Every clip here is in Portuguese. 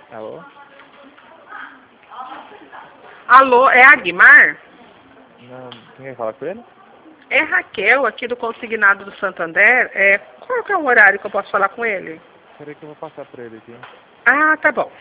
Alô? Alô, é Aguimar? Não, quem quer falar com ele? É Raquel, aqui do Consignado do Santander. Qual que é o horário que eu posso falar com ele? Peraí que eu vou passar por ele aqui. Ah, tá bom.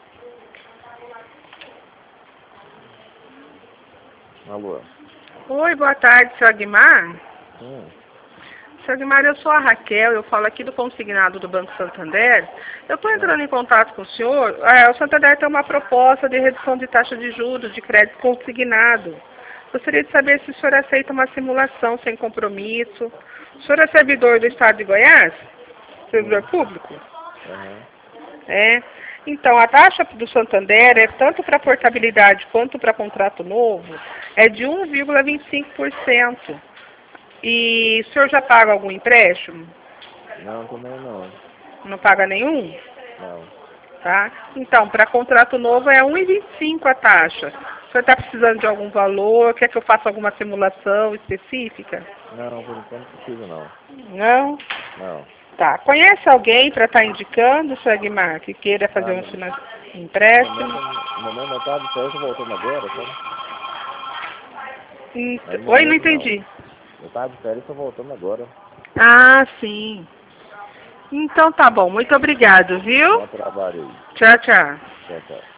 Alô? Oi, boa tarde, seu Aguimar. Hum. Seu Aguimar, eu sou a Raquel, eu falo aqui do Consignado do Banco Santander. Eu estou entrando em contato com o senhor. O Santander tem uma proposta de redução de taxa de juros de crédito consignado. Gostaria de saber se o senhor aceita uma simulação sem compromisso. O senhor é servidor do Estado de Goiás? Servidor público? Aham. É. Então, a taxa do Santander é tanto para portabilidade quanto para contrato novo, é de 1,25%. E o senhor já paga algum empréstimo? Não, também não. Não paga nenhum? Não. Tá? Então, para contrato novo é 1,25 a taxa. O senhor está precisando de algum valor? Quer que eu faça alguma simulação específica? Não, por enquanto não precisa não. Não? Não. Tá. Conhece alguém para estar indicando, senhor Aguimar, que queira fazer Ah, um no empréstimo? momento não tá de férias, tô voltando agora, sabe? Mas no Oi, não momento não. entendi. Eu tava de férias, tô voltando agora. Ah, sim. Então tá bom. Muito obrigado, viu? Bom trabalho aí. Tchau, tchau. Tchau, tchau.